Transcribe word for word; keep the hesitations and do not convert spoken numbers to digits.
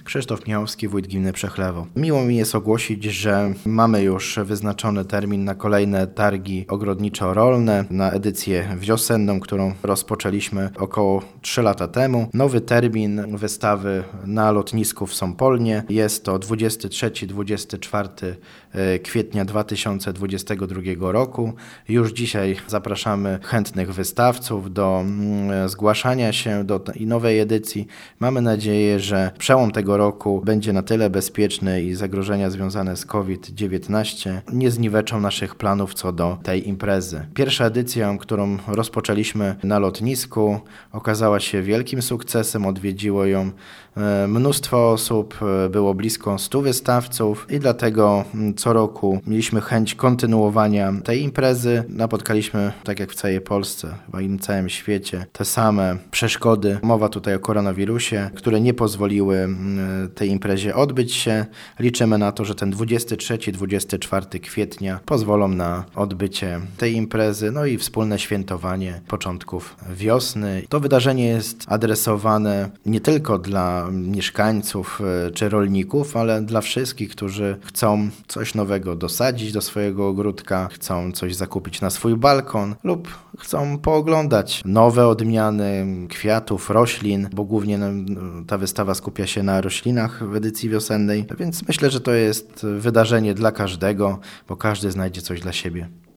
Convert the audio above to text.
Krzysztof Michałowski, wójt gminy Przechlewo. Miło mi jest ogłosić, że mamy już wyznaczony termin na kolejne targi ogrodniczo-rolne, na edycję wiosenną, którą rozpoczęliśmy około trzy lata temu. Nowy termin wystawy na lotnisku w Sąpolnie jest to dwudziestego trzeciego do dwudziestego czwartego kwietnia dwa tysiące dwudziestego drugiego roku. Już dzisiaj zapraszamy chętnych wystawców do zgłaszania się do tej nowej edycji. Mamy nadzieję, że przełom tego roku będzie na tyle bezpieczny i zagrożenia związane z COVID dziewiętnaście nie zniweczą naszych planów co do tej imprezy. Pierwsza edycja, którą rozpoczęliśmy na lotnisku, okazała się wielkim sukcesem. Odwiedziło ją mnóstwo osób, było blisko stu wystawców i dlatego co roku mieliśmy chęć kontynuowania tej imprezy. Napotkaliśmy, tak jak w całej Polsce, chyba i na całym świecie, te same przeszkody. Mowa tutaj o koronawirusie, które nie pozwoliły tej imprezie odbyć się. Liczymy na to, że ten dwudziesty trzeci do dwudziestego czwartego kwietnia pozwolą na odbycie tej imprezy, no i wspólne świętowanie początków wiosny. To wydarzenie jest adresowane nie tylko dla mieszkańców czy rolników, ale dla wszystkich, którzy chcą coś nowego dosadzić do swojego ogródka, chcą coś zakupić na swój balkon lub chcą pooglądać nowe odmiany kwiatów, roślin, bo głównie ta wystawa skupia się na roślinach w edycji wiosennej, więc myślę, że to jest wydarzenie dla każdego, bo każdy znajdzie coś dla siebie.